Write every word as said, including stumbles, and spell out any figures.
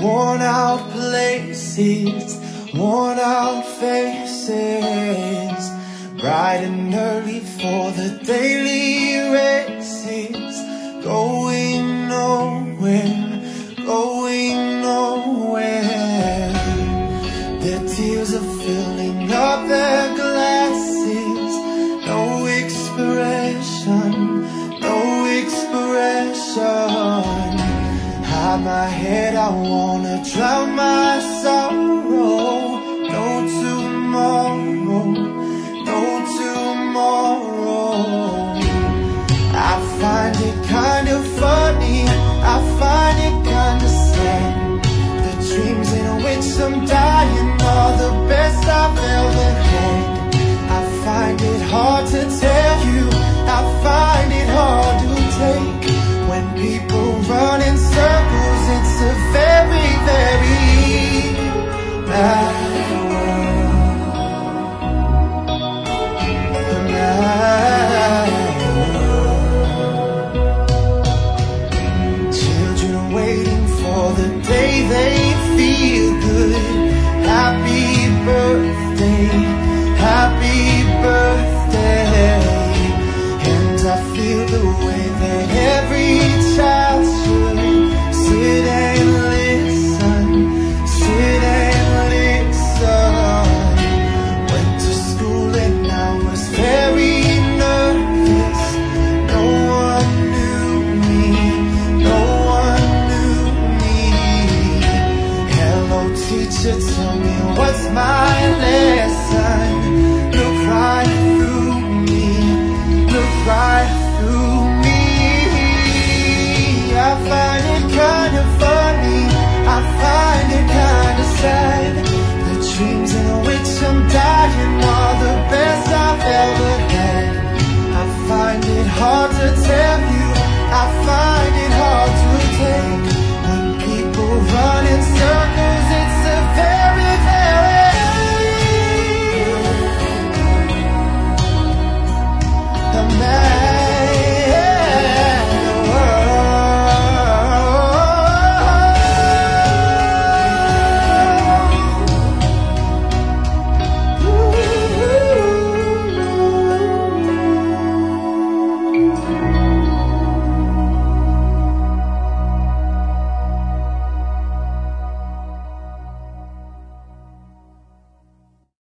worn out places, worn out faces, bright and early for the daily races, going nowhere, going nowhere. Their tears are filling up their glasses, no expression, no expression. Hide my head, I wanna drown my sorrow. No tomorrow, no tomorrow. I find it kind of funny, I find it kind of sad. The dreams in which I'm dying are the best I've ever had. I find it hard to tell you, I find it hard to take. When people run in circles, it's a very, very bad world. A bad world. Children waiting for the day they feel